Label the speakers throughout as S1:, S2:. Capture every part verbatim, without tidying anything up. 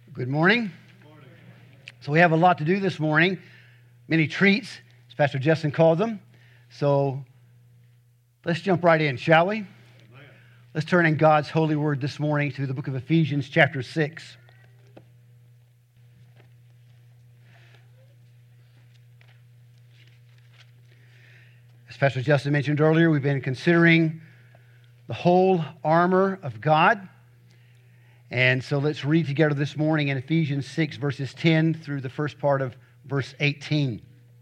S1: Good morning. So we have a lot to do this morning. Many treats, as Pastor Justin called them. So let's jump right in, shall we? Let's turn in God's holy word this morning to the book of Ephesians chapter six. As Pastor Justin mentioned earlier, we've been considering the whole armor of God. And so let's read together this morning in Ephesians six, verses ten through the first part of verse eighteen.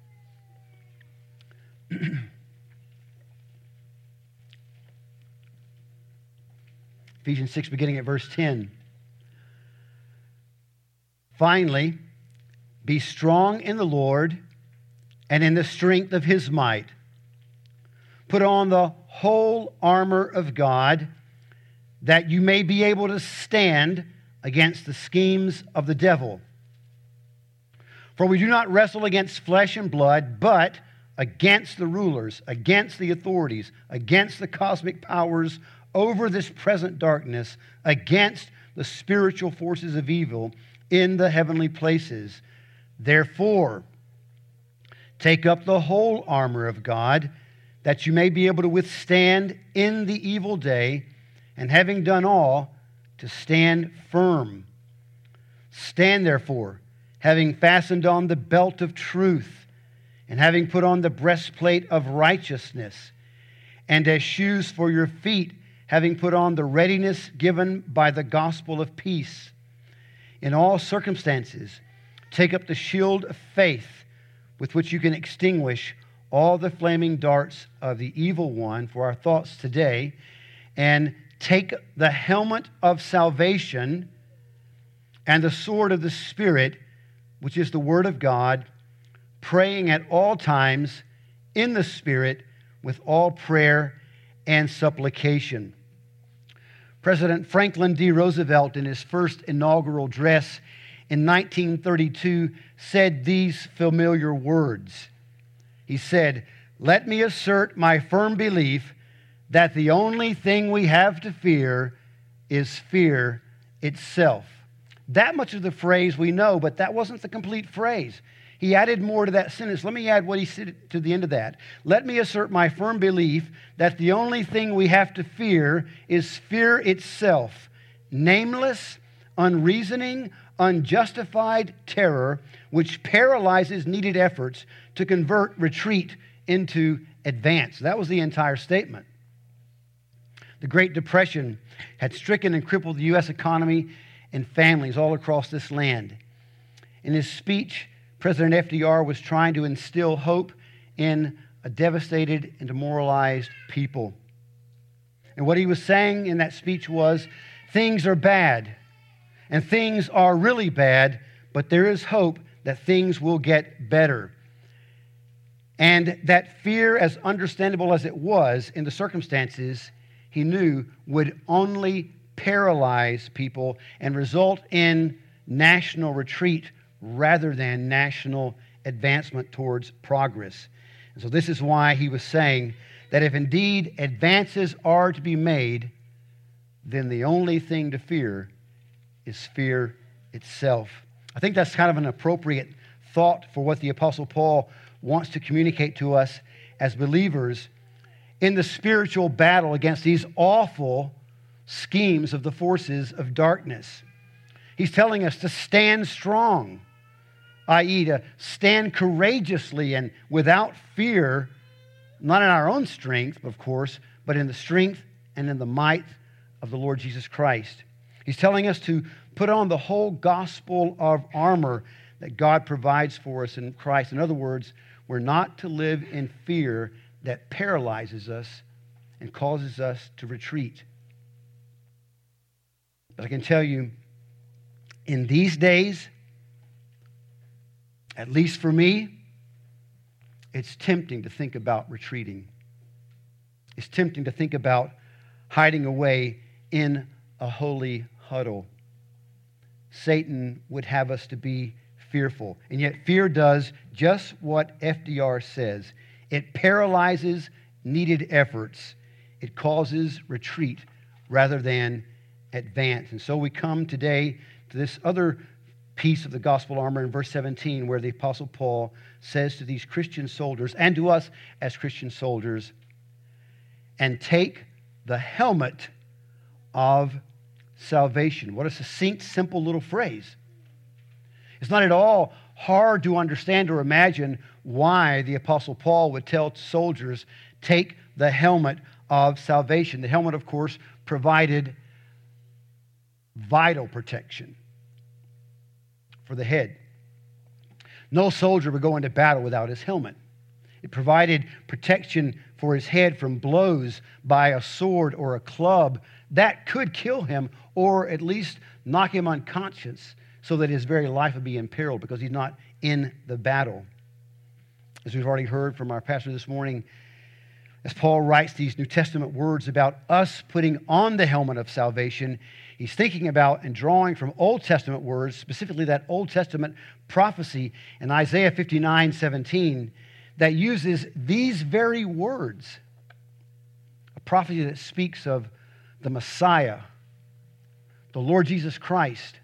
S1: Ephesians six, beginning at verse ten. Finally, be strong in the Lord and in the strength of His might. Put on the whole armor of God, that you may be able to stand against the schemes of the devil. For we do not wrestle against flesh and blood, but against the rulers, against the authorities, against the cosmic powers over this present darkness, against the spiritual forces of evil in the heavenly places. Therefore, take up the whole armor of God, that you may be able to withstand in the evil day, and having done all, to stand firm. Stand therefore, having fastened on the belt of truth, and having put on the breastplate of righteousness, and as shoes for your feet, having put on the readiness given by the gospel of peace. In all circumstances, take up the shield of faith, with which you can extinguish all the flaming darts of the evil one. For our thoughts today, and take the helmet of salvation and the sword of the Spirit, which is the Word of God, praying at all times in the Spirit with all prayer and supplication. President Franklin D. Roosevelt, in his first inaugural address in nineteen thirty-two, said these familiar words. He said, "Let me assert my firm belief that the only thing we have to fear is fear itself." That much of the phrase we know, but that wasn't the complete phrase. He added more to that sentence. Let me add what he said to the end of that. "Let me assert my firm belief that the only thing we have to fear is fear itself, nameless, unreasoning, unjustified terror, which paralyzes needed efforts to convert retreat into advance." That was the entire statement. The Great Depression had stricken and crippled the U S economy and families all across this land. In his speech, President F D R was trying to instill hope in a devastated and demoralized people. And what he was saying in that speech was, things are bad, and things are really bad, but there is hope that things will get better. And that fear, as understandable as it was in the circumstances, he knew would only paralyze people and result in national retreat rather than national advancement towards progress. And so this is why he was saying that if indeed advances are to be made, then the only thing to fear is fear itself. I think that's kind of an appropriate thought for what the Apostle Paul wants to communicate to us as believers in the spiritual battle against these awful schemes of the forces of darkness. He's telling us to stand strong, that is to stand courageously and without fear, not in our own strength, of course, but in the strength and in the might of the Lord Jesus Christ. He's telling us to put on the whole gospel of armor that God provides for us in Christ. In other words, we're not to live in fear that paralyzes us and causes us to retreat. But I can tell you, in these days, at least for me, it's tempting to think about retreating. It's tempting to think about hiding away in a holy huddle. Satan would have us to be fearful. And yet fear does just what F D R says. It paralyzes needed efforts. It causes retreat rather than advance. And so we come today to this other piece of the gospel armor in verse seventeen, where the Apostle Paul says to these Christian soldiers and to us as Christian soldiers, and take the helmet of salvation. What a succinct, simple little phrase. It's not at all hard to understand or imagine why the Apostle Paul would tell soldiers, take the helmet of salvation. The helmet, of course, provided vital protection for the head. No soldier would go into battle without his helmet. It provided protection for his head from blows by a sword or a club that could kill him or at least knock him unconscious so that his very life would be imperiled because he's not in the battle. As we've already heard from our pastor this morning, as Paul writes these New Testament words about us putting on the helmet of salvation, he's thinking about and drawing from Old Testament words, specifically that Old Testament prophecy in Isaiah fifty-nine seventeen that uses these very words, a prophecy that speaks of the Messiah, the Lord Jesus Christ,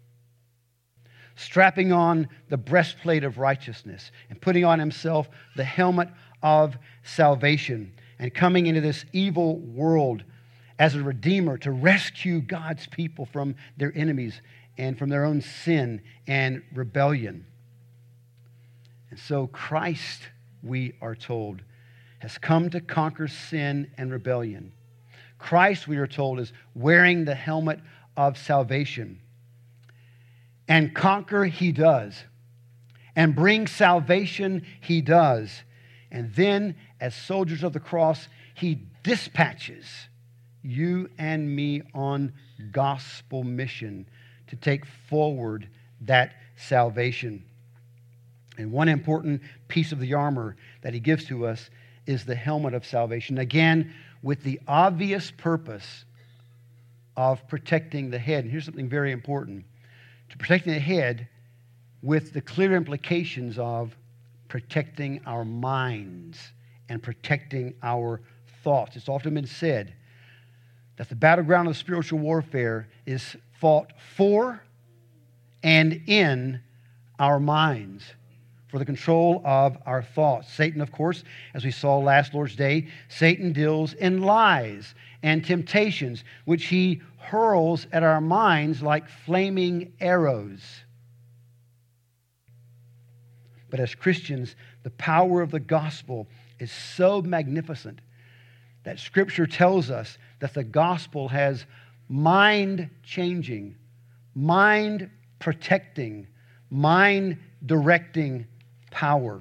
S1: strapping on the breastplate of righteousness and putting on himself the helmet of salvation and coming into this evil world as a redeemer to rescue God's people from their enemies and from their own sin and rebellion. And so Christ, we are told, has come to conquer sin and rebellion. Christ, we are told, is wearing the helmet of salvation. And conquer he does. And bring salvation he does. And then, as soldiers of the cross, he dispatches you and me on gospel mission to take forward that salvation. And one important piece of the armor that he gives to us is the helmet of salvation. Again, with the obvious purpose of protecting the head. And here's something very important. To protecting the head with the clear implications of protecting our minds and protecting our thoughts. It's often been said that the battleground of spiritual warfare is fought for and in our minds, for the control of our thoughts. Satan, of course, as we saw last Lord's Day, Satan deals in lies and temptations, which he hurls at our minds like flaming arrows. But as Christians, the power of the gospel is so magnificent that Scripture tells us that the gospel has mind-changing, mind-protecting, mind-directing power.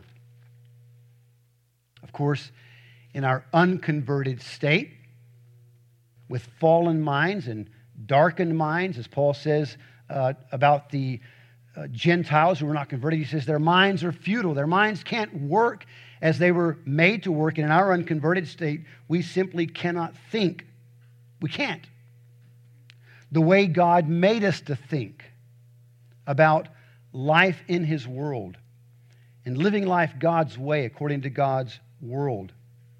S1: Of course, in our unconverted state, with fallen minds and darkened minds, as Paul says uh, about the uh, Gentiles who were not converted, he says their minds are futile. Their minds can't work as they were made to work. And in our unconverted state, we simply cannot think. We can't. The way God made us to think about life in his world and living life God's way according to God's world.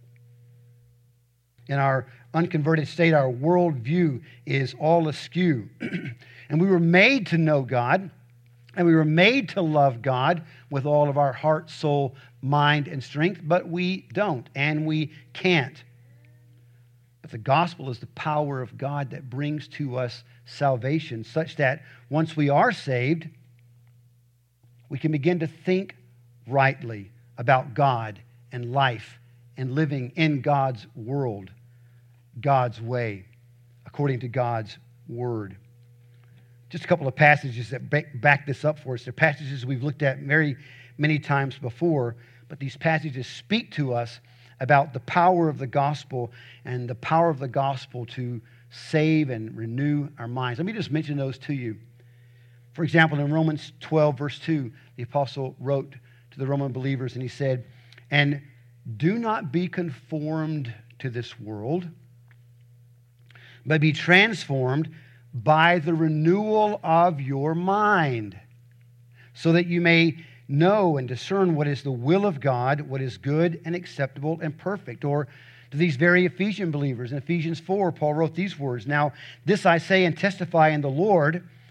S1: In our unconverted state, our worldview is all askew. And we were made to know God, and we were made to love God with all of our heart, soul, mind, and strength, but we don't, and we can't. But the gospel is the power of God that brings to us salvation, such that once we are saved, we can begin to think rightly about God and life and living in God's world, God's way, according to God's word. Just a couple of passages that back this up for us. They're passages we've looked at very many times before, but these passages speak to us about the power of the gospel and the power of the gospel to save and renew our minds. Let me just mention those to you. For example, in Romans twelve, verse two, the apostle wrote to the Roman believers, and he said, "And do not be conformed to this world, but be transformed by the renewal of your mind, so that you may know and discern what is the will of God, what is good and acceptable and perfect." Or to these very Ephesian believers, in Ephesians four, Paul wrote these words, "Now this I say and testify in the Lord,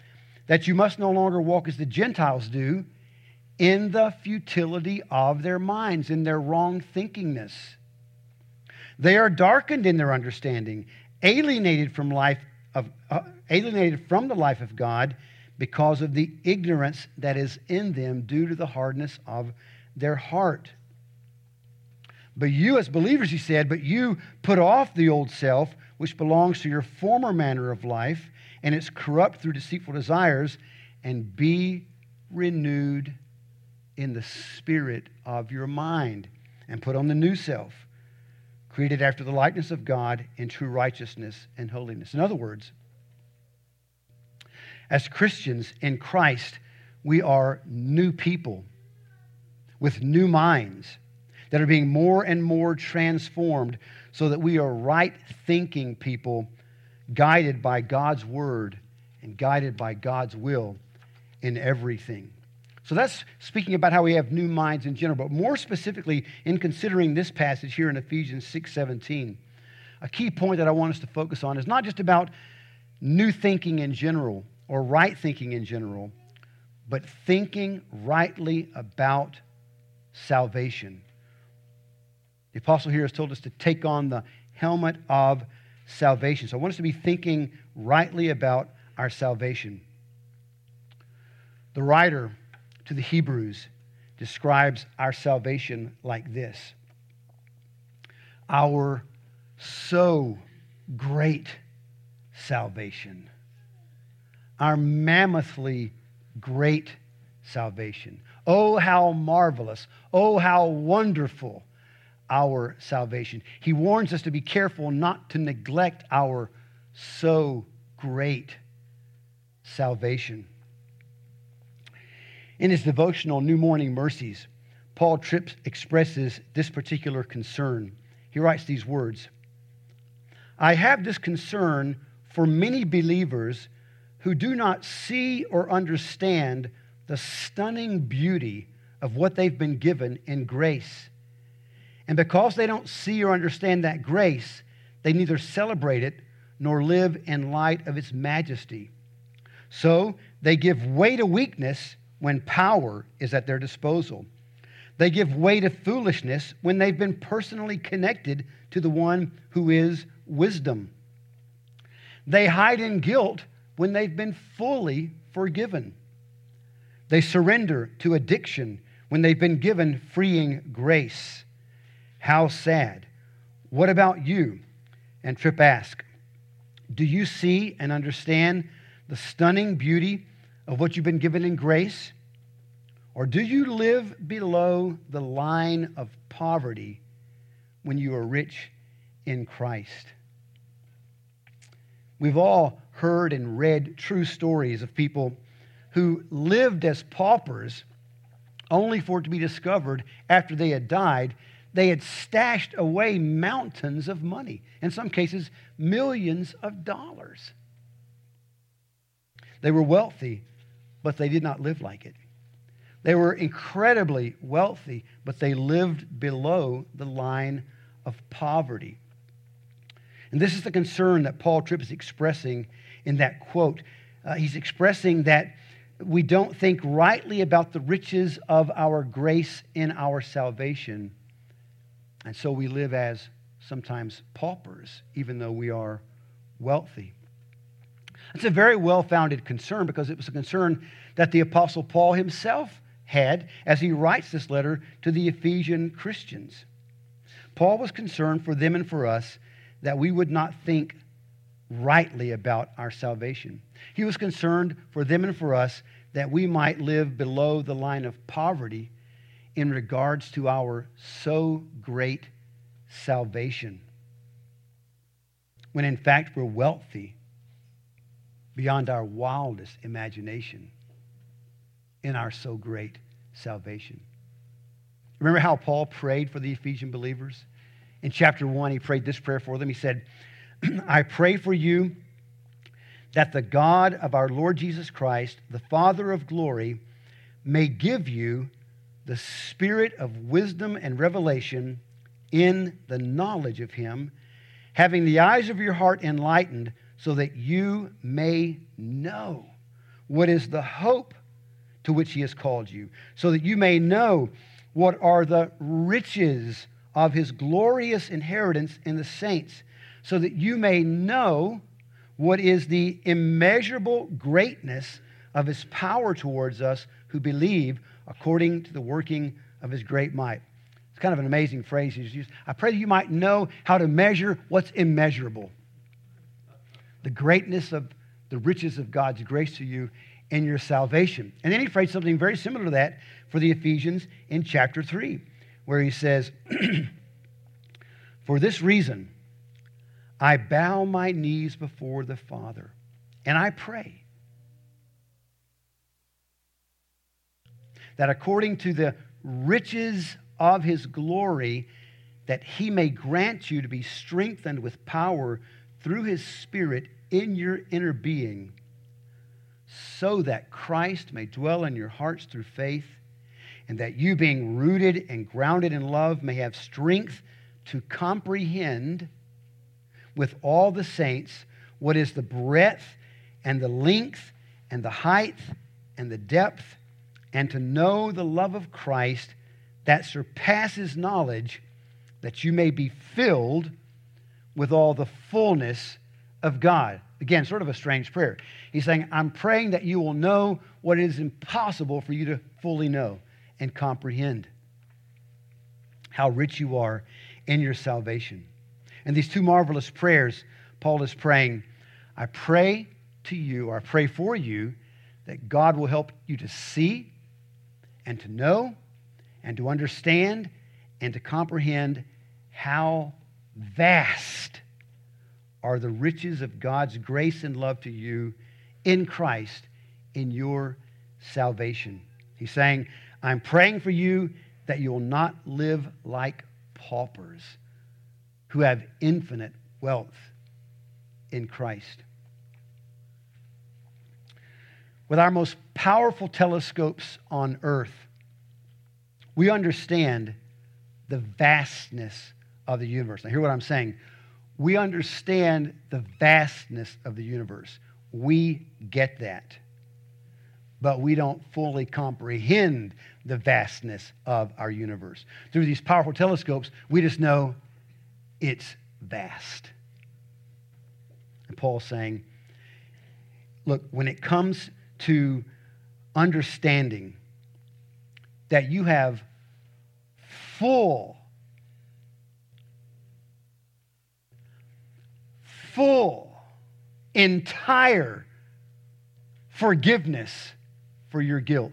S1: that you must no longer walk as the Gentiles do, in the futility of their minds, in their wrong thinkingness. They are darkened in their understanding, alienated from life of uh, alienated from the life of God because of the ignorance that is in them due to the hardness of their heart. But you, as believers, he said, but you put off the old self, which belongs to your former manner of life, and is corrupt through deceitful desires, and be renewed in the spirit of your mind, and put on the new self, created after the likeness of God in true righteousness and holiness. In other words, as Christians in Christ, we are new people with new minds that are being more and more transformed so that we are right-thinking people guided by God's word and guided by God's will in everything. So that's speaking about how we have new minds in general, but more specifically in considering this passage here in Ephesians six seventeen. A key point that I want us to focus on is not just about new thinking in general or right thinking in general, but thinking rightly about salvation. The apostle here has told us to take on the helmet of salvation. So I want us to be thinking rightly about our salvation. The writer to the Hebrews describes our salvation like this: our so great salvation, our mammothly great salvation. Oh, how marvelous, oh, how wonderful our salvation. He warns us to be careful not to neglect our so great salvation. In his devotional, New Morning Mercies, Paul Tripp expresses this particular concern. He writes these words: I have this concern for many believers who do not see or understand the stunning beauty of what they've been given in grace. And because they don't see or understand that grace, they neither celebrate it nor live in light of its majesty. So they give way to weakness when power is at their disposal. They give way to foolishness when they've been personally connected to the one who is wisdom. They hide in guilt when they've been fully forgiven. They surrender to addiction when they've been given freeing grace. How sad. What about you? And Tripp asks, do you see and understand the stunning beauty of what you've been given in grace? Or do you live below the line of poverty when you are rich in Christ? We've all heard and read true stories of people who lived as paupers only for it to be discovered after they had died they had stashed away mountains of money, in some cases millions of dollars. They were wealthy, but they did not live like it. They were incredibly wealthy, but they lived below the line of poverty. And this is the concern that Paul Tripp is expressing in that quote. Uh, he's expressing that we don't think rightly about the riches of our grace in our salvation. And so we live as sometimes paupers, even though we are wealthy. It's a very well-founded concern because it was a concern that the Apostle Paul himself had as he writes this letter to the Ephesian Christians. Paul was concerned for them and for us that we would not think rightly about our salvation. He was concerned for them and for us that we might live below the line of poverty in regards to our so great salvation, when in fact we're wealthy beyond our wildest imagination in our so great salvation. Remember how Paul prayed for the Ephesian believers? In chapter one, he prayed this prayer for them. He said, I pray for you that the God of our Lord Jesus Christ, the Father of glory, may give you the spirit of wisdom and revelation in the knowledge of him, having the eyes of your heart enlightened, so that you may know what is the hope to which he has called you, so that you may know what are the riches of his glorious inheritance in the saints, so that you may know what is the immeasurable greatness of his power towards us who believe, according to the working of his great might. It's kind of an amazing phrase he's used. I pray that you might know how to measure what's immeasurable. The greatness of the riches of God's grace to you in your salvation. And then he phrased something very similar to that for the Ephesians in chapter three, where he says, for this reason, I bow my knees before the Father, and I pray that according to the riches of his glory, that he may grant you to be strengthened with power through his Spirit in your inner being, so that Christ may dwell in your hearts through faith, and that you, being rooted and grounded in love, may have strength to comprehend with all the saints what is the breadth and the length and the height and the depth, and to know the love of Christ that surpasses knowledge, that you may be filled with all the fullness of God. Again, sort of a strange prayer. He's saying, I'm praying that you will know what is impossible for you to fully know and comprehend. How rich you are in your salvation. And these two marvelous prayers, Paul is praying, I pray to you, or I pray for you, that God will help you to see and to know and to understand and to comprehend how vast are the riches of God's grace and love to you in Christ in your salvation. He's saying, I'm praying for you that you will not live like paupers who have infinite wealth in Christ. With our most powerful telescopes on earth, we understand the vastness of the universe. Now, hear what I'm saying. We understand the vastness of the universe. We get that. But we don't fully comprehend the vastness of our universe. Through these powerful telescopes, we just know it's vast. And Paul's saying, look, when it comes to understanding that you have full, full, entire forgiveness for your guilt.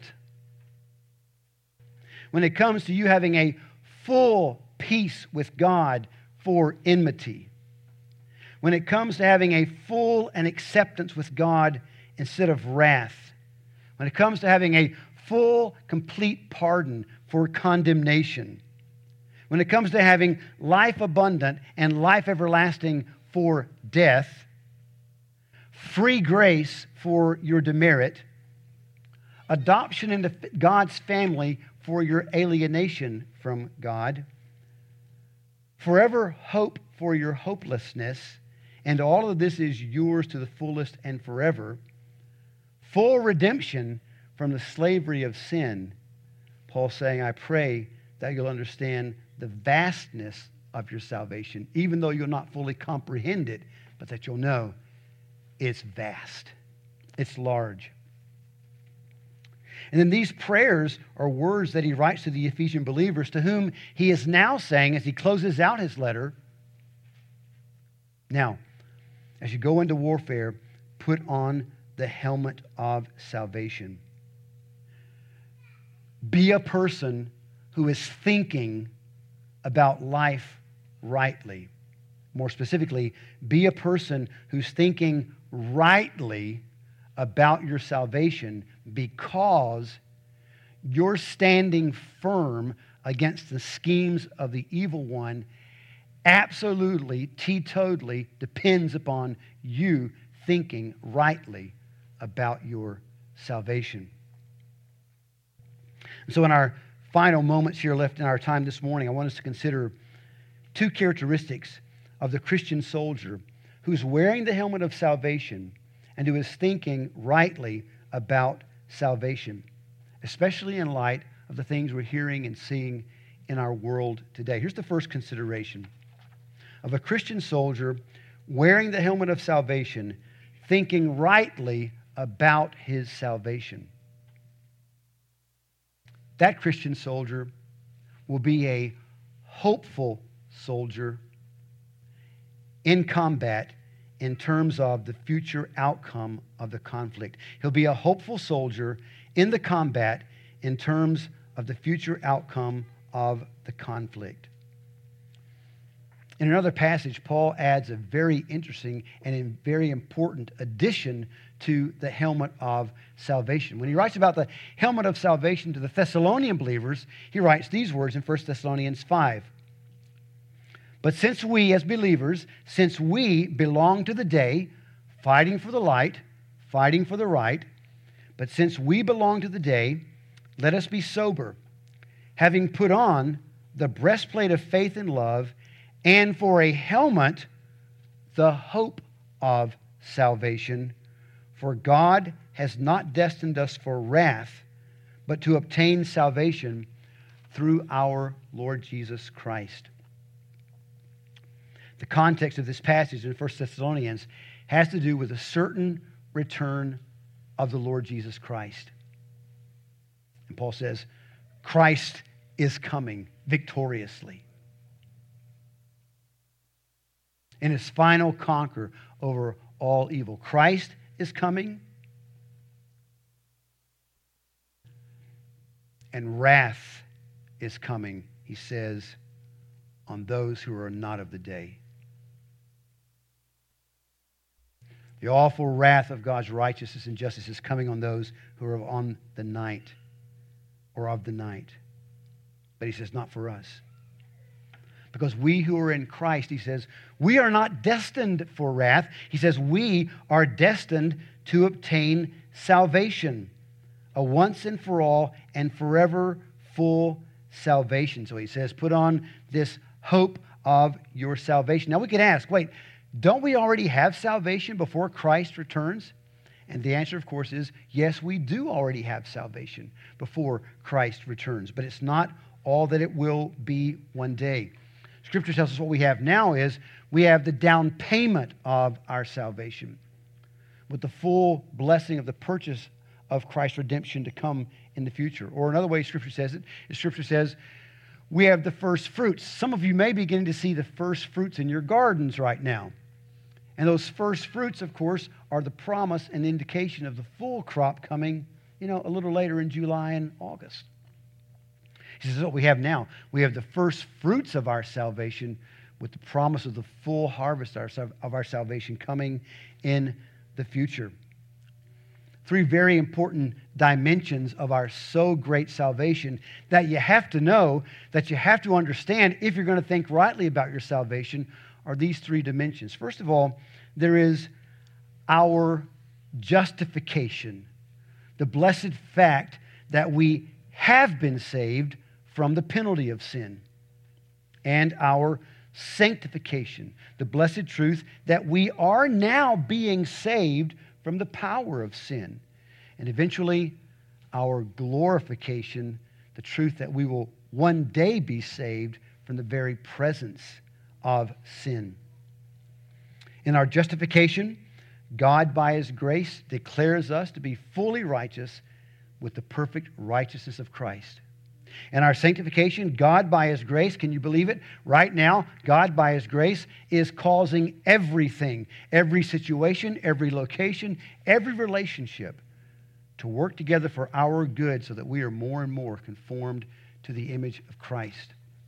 S1: When it comes to you having a full peace with God for enmity. When it comes to having a full and acceptance with God instead of wrath. When it comes to having a full, complete pardon for condemnation. When it comes to having life abundant and life everlasting for death. Free grace for your demerit. Adoption into God's family for your alienation from God. Forever hope for your hopelessness. And all of this is yours to the fullest and forever. Full redemption from the slavery of sin. Paul's saying, I pray that you'll understand the vastness of your salvation, even though you'll not fully comprehend it, but that you'll know it's vast. It's large. And then these prayers are words that he writes to the Ephesian believers, to whom he is now saying, as he closes out his letter, now, as you go into warfare, put on the helmet of salvation. Be a person who is thinking about life rightly. More specifically, be a person who's thinking rightly about your salvation, because you're standing firm against the schemes of the evil one absolutely, teetotally depends upon you thinking rightly about your salvation. And so in our final moments here left in our time this morning, I want us to consider two characteristics of the Christian soldier who's wearing the helmet of salvation and who is thinking rightly about salvation, especially in light of the things we're hearing and seeing in our world today. Here's the first consideration of a Christian soldier wearing the helmet of salvation, thinking rightly about his salvation. That Christian soldier will be a hopeful soldier in combat in terms of the future outcome of the conflict. He'll be a hopeful soldier in the combat in terms of the future outcome of the conflict. In another passage, Paul adds a very interesting and a very important addition to the helmet of salvation. When he writes about the helmet of salvation to the Thessalonian believers, he writes these words in First Thessalonians five. But since we, as believers, since we belong to the day, fighting for the light, fighting for the right, but since we belong to the day, let us be sober, having put on the breastplate of faith and love, and for a helmet, the hope of salvation. For God has not destined us for wrath, but to obtain salvation through our Lord Jesus Christ. The context of this passage in First Thessalonians has to do with a certain return of the Lord Jesus Christ. And Paul says, Christ is coming victoriously in his final conquer over all evil. Christ is coming, and wrath is coming, he says, on those who are not of the day. The awful wrath of God's righteousness and justice is coming on those who are on the night or of the night. But he says, not for us. Because we who are in Christ, he says, we are not destined for wrath. He says, we are destined to obtain salvation, a once and for all and forever full salvation. So he says, put on this hope of your salvation. Now we could ask, wait, don't we already have salvation before Christ returns? And the answer, of course, is yes, we do already have salvation before Christ returns. But it's not all that it will be one day. Scripture tells us what we have now is we have the down payment of our salvation with the full blessing of the purchase of Christ's redemption to come in the future. Or another way Scripture says it is Scripture says we have the first fruits. Some of you may be beginning to see the first fruits in your gardens right now. And those first fruits, of course, are the promise and indication of the full crop coming, you know, a little later in July and August. He says, what we have now, we have the first fruits of our salvation with the promise of the full harvest of our salvation coming in the future. Three very important dimensions of our so great salvation that you have to know, that you have to understand if you're going to think rightly about your salvation are these three dimensions. First of all, there is our justification, the blessed fact that we have been saved from the penalty of sin, and our sanctification, the blessed truth that we are now being saved from the power of sin, and eventually our glorification, the truth that we will one day be saved from the very presence of sin. In our justification, God, by His grace, declares us to be fully righteous with the perfect righteousness of Christ. In our sanctification, God, by His grace, can you believe it? Right now, God, by His grace, is causing everything, every situation, every location, every relationship to work together for our good so that we are more and more conformed to the image of Christ.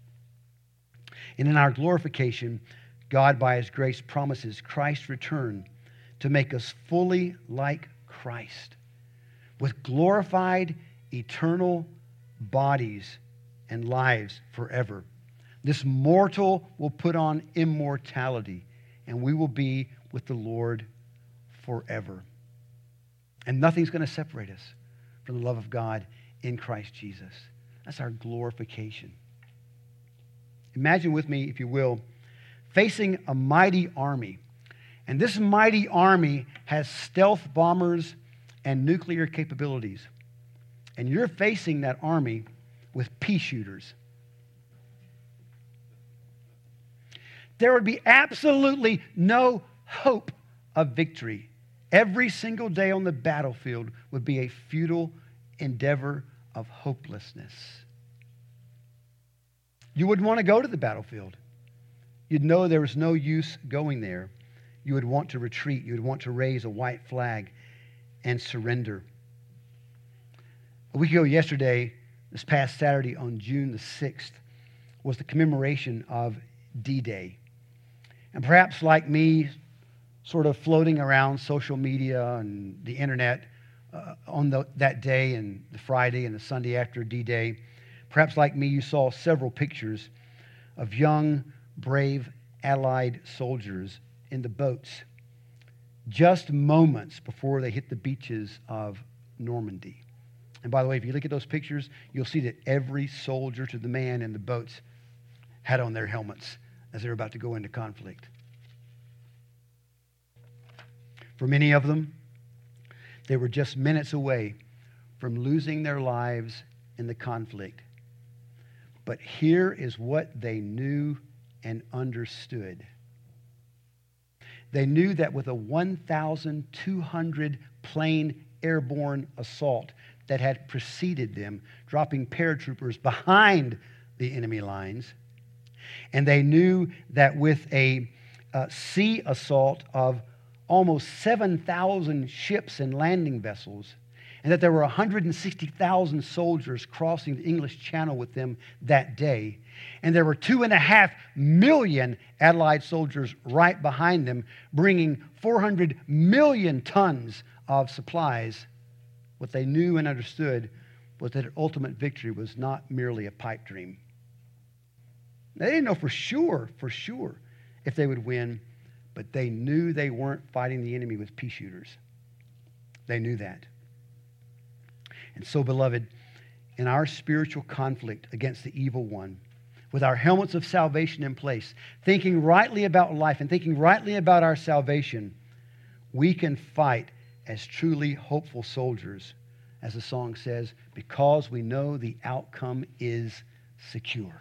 S1: And in our glorification, God, by His grace, promises Christ's return to make us fully like Christ, with glorified, eternal bodies and lives forever. This mortal will put on immortality, and we will be with the Lord forever. And nothing's going to separate us from the love of God in Christ Jesus. That's our glorification. Imagine with me, if you will, facing a mighty army. And this mighty army has stealth bombers and nuclear capabilities. And you're facing that army with pea shooters. There would be absolutely no hope of victory. Every single day on the battlefield would be a futile endeavor of hopelessness. You wouldn't want to go to the battlefield. You'd know there was no use going there. You would want to retreat. You would want to raise a white flag and surrender. A week ago yesterday, this past Saturday on June the sixth, was the commemoration of D-Day. And perhaps like me, sort of floating around social media and the internet uh, on the, that day and the Friday and the Sunday after D-Day, perhaps like me, you saw several pictures of young, brave Allied soldiers in the boats just moments before they hit the beaches of Normandy. And by the way, if you look at those pictures, you'll see that every soldier to the man in the boats had on their helmets as they were about to go into conflict. For many of them, they were just minutes away from losing their lives in the conflict. But here is what they knew and understood. They knew that with a one thousand two hundred plane airborne assault that had preceded them, dropping paratroopers behind the enemy lines, and they knew that with a uh, sea assault of almost seven thousand ships and landing vessels, and that there were one hundred sixty thousand soldiers crossing the English Channel with them that day, and there were two and a half million Allied soldiers right behind them, bringing four hundred million tons of supplies. What they knew and understood was that ultimate victory was not merely a pipe dream. They didn't know for sure, for sure, if they would win, but they knew they weren't fighting the enemy with pea shooters. They knew that. And so, beloved, in our spiritual conflict against the evil one, with our helmets of salvation in place, thinking rightly about life and thinking rightly about our salvation, we can fight as truly hopeful soldiers, as the song says, because we know the outcome is secure.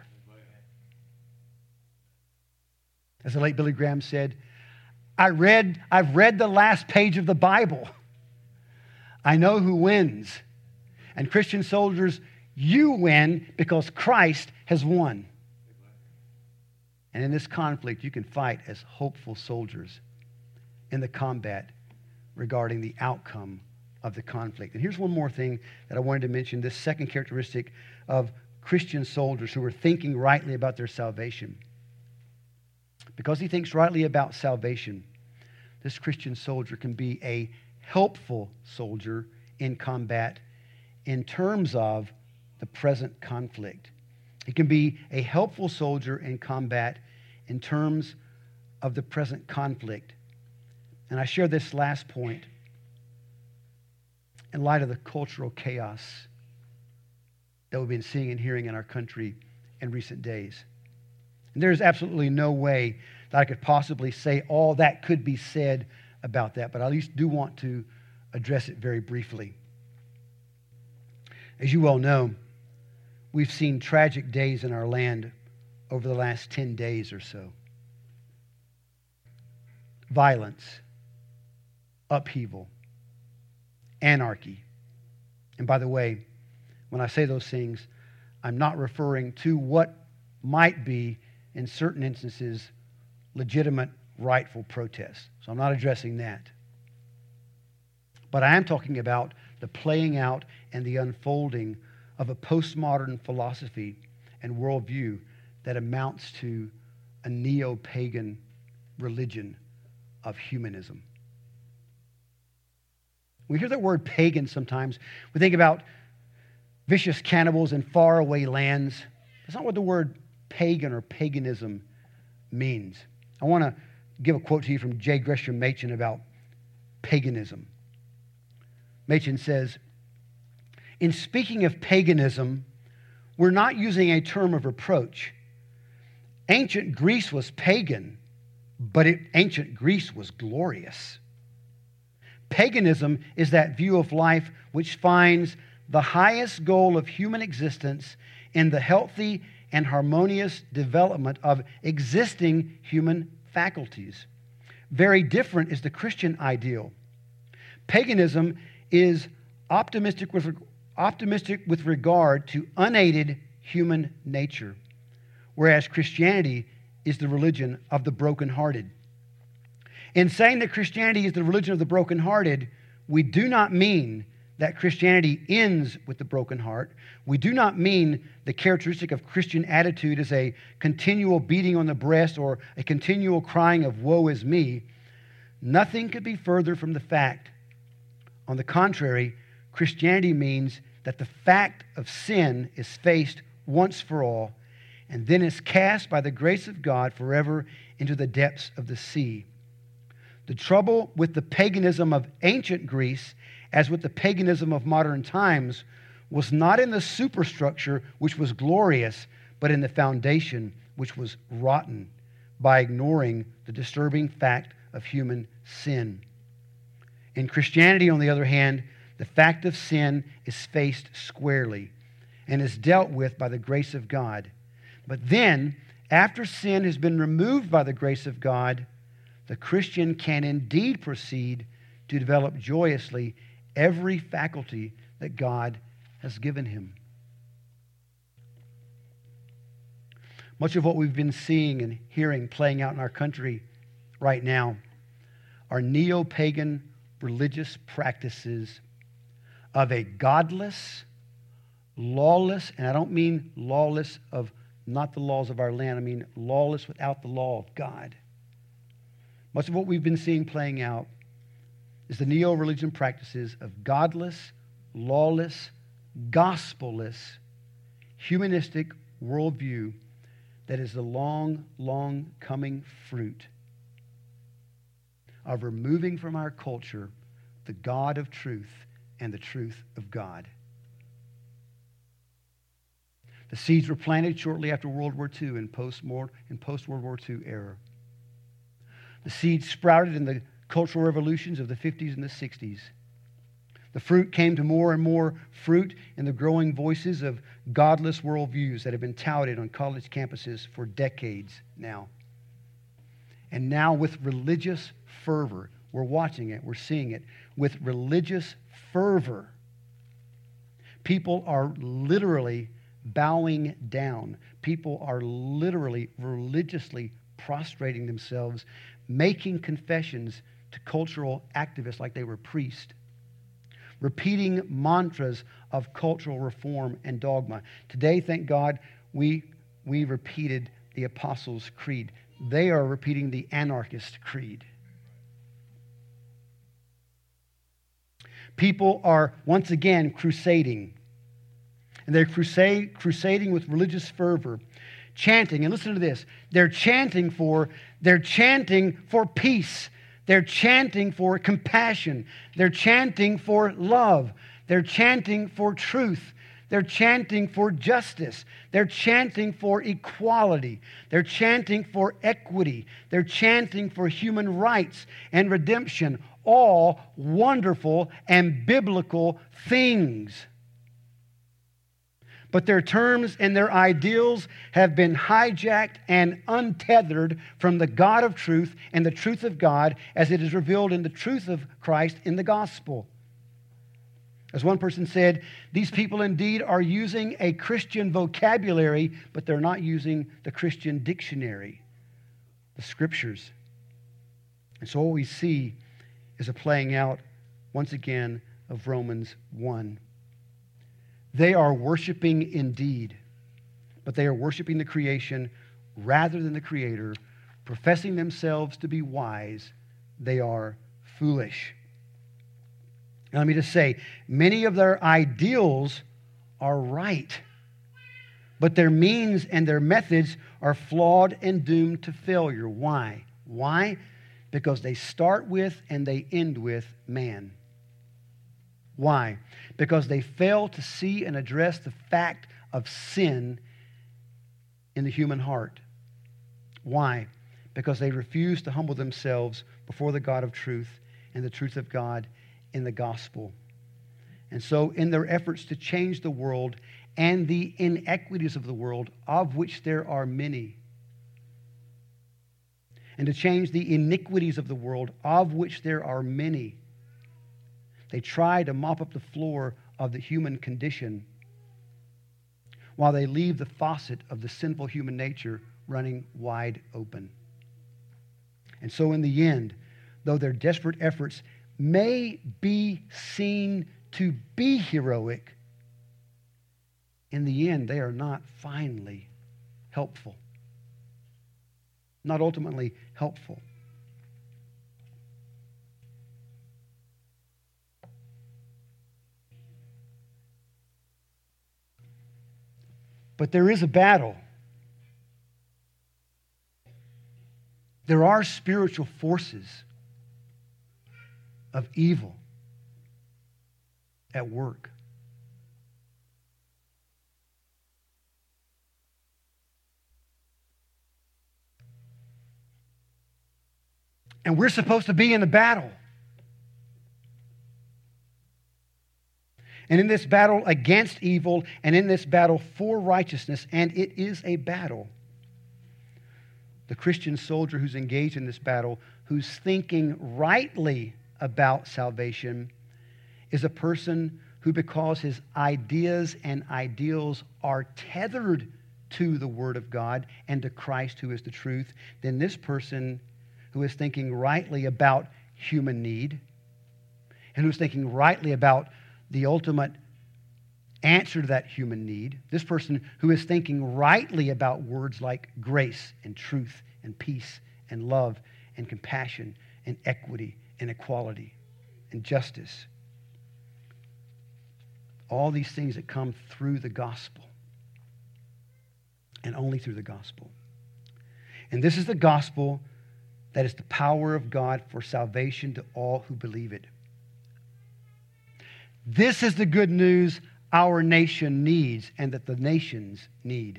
S1: As the late Billy Graham said, I read, I've read the last page of the Bible. I know who wins. And Christian soldiers, you win because Christ has won. And in this conflict, you can fight as hopeful soldiers in the combat regarding the outcome of the conflict. And here's one more thing that I wanted to mention, this second characteristic of Christian soldiers who are thinking rightly about their salvation. Because he thinks rightly about salvation, this Christian soldier can be a helpful soldier in combat in terms of the present conflict. He can be a helpful soldier in combat in terms of the present conflict. And I share this last point in light of the cultural chaos that we've been seeing and hearing in our country in recent days. And there's absolutely no way that I could possibly say all that could be said about that, but I at least do want to address it very briefly. As you well know, we've seen tragic days in our land over the last ten days or so. Violence, upheaval, anarchy. And by the way, when I say those things, I'm not referring to what might be, in certain instances, legitimate, rightful protests. So I'm not addressing that. But I am talking about the playing out and the unfolding of a postmodern philosophy and worldview that amounts to a neo-pagan religion of humanism. We hear that word pagan sometimes. We think about vicious cannibals in faraway lands. That's not what the word pagan or paganism means. I want to give a quote to you from J. Gresham Machen about paganism. Machen says, in speaking of paganism, we're not using a term of reproach. Ancient Greece was pagan, but it, ancient Greece was glorious. Paganism is that view of life which finds the highest goal of human existence in the healthy and harmonious development of existing human faculties. Very different is the Christian ideal. Paganism is optimistic with, optimistic with regard to unaided human nature, whereas Christianity is the religion of the brokenhearted. In saying that Christianity is the religion of the brokenhearted, we do not mean that Christianity ends with the broken heart. We do not mean the characteristic of Christian attitude is a continual beating on the breast or a continual crying of woe is me. Nothing could be further from the fact. On the contrary, Christianity means that the fact of sin is faced once for all and then is cast by the grace of God forever into the depths of the sea. The trouble with the paganism of ancient Greece, as with the paganism of modern times, was not in the superstructure, which was glorious, but in the foundation, which was rotten, by ignoring the disturbing fact of human sin. In Christianity, on the other hand, the fact of sin is faced squarely and is dealt with by the grace of God. But then, after sin has been removed by the grace of God, the Christian can indeed proceed to develop joyously every faculty that God has given him. Much of what we've been seeing and hearing playing out in our country right now are neo-pagan religious practices of a godless, lawless, and I don't mean lawless of not the laws of our land, I mean lawless without the law of God. Much of what we've been seeing playing out is the neo-religion practices of godless, lawless, gospel-less, humanistic worldview that is the long, long coming fruit of removing from our culture the God of truth and the truth of God. The seeds were planted shortly after World War Two in post-World in post-World War Two era. The seeds sprouted in the cultural revolutions of the fifties and the sixties. The fruit came to more and more fruit in the growing voices of godless worldviews that have been touted on college campuses for decades now. And now with religious fervor, we're watching it, we're seeing it, with religious fervor, people are literally bowing down. People are literally, religiously prostrating themselves, making confessions to cultural activists like they were priests, repeating mantras of cultural reform and dogma. Today, thank God, we, we repeated the Apostles' Creed. They are repeating the anarchist creed. People are once again crusading. And they're crusade, crusading with religious fervor, chanting, and listen to this, they're chanting for, they're chanting for peace. They're chanting for compassion. They're chanting for love. They're chanting for truth. They're chanting for justice. They're chanting for equality. They're chanting for equity. They're chanting for human rights and redemption. All wonderful and biblical things. But their terms and their ideals have been hijacked and untethered from the God of truth and the truth of God as it is revealed in the truth of Christ in the gospel. As one person said, these people indeed are using a Christian vocabulary, but they're not using the Christian dictionary, the scriptures. And so what we see is a playing out, once again, of Romans one. They are worshiping indeed, but they are worshiping the creation rather than the Creator, professing themselves to be wise. They are foolish. And let me just say, many of their ideals are right, but their means and their methods are flawed and doomed to failure. Why? Why? Because they start with and they end with man. Why? Because they fail to see and address the fact of sin in the human heart. Why? Because they refuse to humble themselves before the God of truth and the truth of God in the gospel. And so in their efforts to change the world and the inequities of the world, of which there are many, and to change the iniquities of the world, of which there are many, they try to mop up the floor of the human condition while they leave the faucet of the sinful human nature running wide open. And so in the end, though their desperate efforts may be seen to be heroic, in the end, they are not finally helpful. Not ultimately helpful. But there is a battle. There are spiritual forces of evil at work. And we're supposed to be in the battle. And in this battle against evil, and in this battle for righteousness, and it is a battle. The Christian soldier who's engaged in this battle, who's thinking rightly about salvation, is a person who, because his ideas and ideals are tethered to the Word of God and to Christ, who is the truth, then this person who is thinking rightly about human need and who's thinking rightly about the ultimate answer to that human need, this person who is thinking rightly about words like grace and truth and peace and love and compassion and equity and equality and justice, all these things that come through the gospel and only through the gospel. And this is the gospel that is the power of God for salvation to all who believe it. This is the good news our nation needs and that the nations need.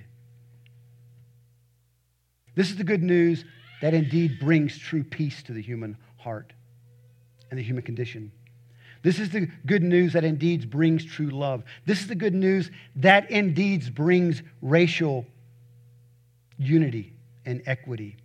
S1: This is the good news that indeed brings true peace to the human heart and the human condition. This is the good news that indeed brings true love. This is the good news that indeed brings racial unity and equity.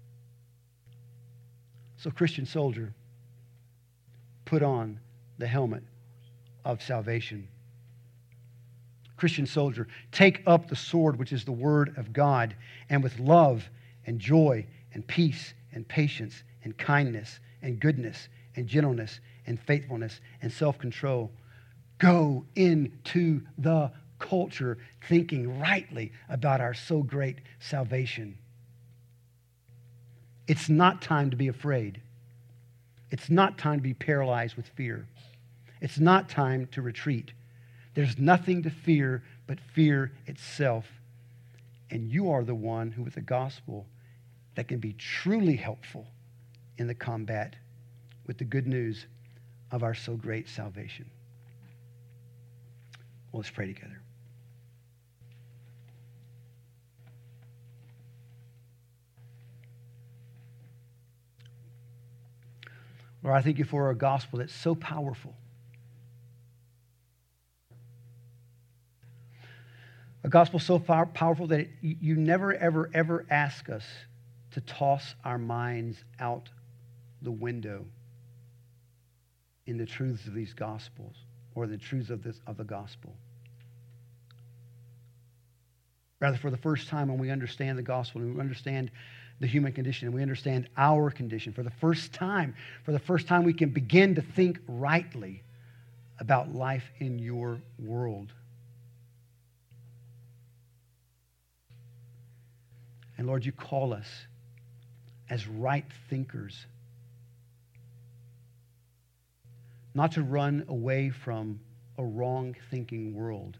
S1: So, Christian soldier, put on the helmet of salvation. Christian soldier, take up the sword, which is the word of God, and with love and joy and peace and patience and kindness and goodness and gentleness and faithfulness and self-control, go into the culture thinking rightly about our so great salvation. It's not time to be afraid. It's not time to be paralyzed with fear. It's not time to retreat. There's nothing to fear but fear itself. And you are the one who, with the gospel, that can be truly helpful in the combat with the good news of our so great salvation. Well, let's pray together. Lord, I thank you for a gospel that's so powerful. A gospel so far powerful that it, you never, ever, ever ask us to toss our minds out the window in the truths of these gospels or the truths of this of the gospel. Rather, for the first time when we understand the gospel and we understand the human condition and we understand our condition, for the first time, for the first time we can begin to think rightly about life in your world. And Lord, you call us as right thinkers, not to run away from a wrong thinking world,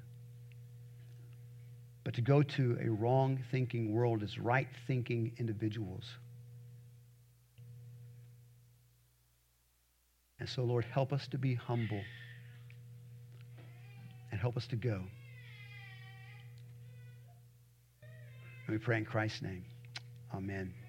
S1: but to go to a wrong thinking world as right thinking individuals. And so, Lord, help us to be humble and help us to go. And we pray in Christ's name. Amen.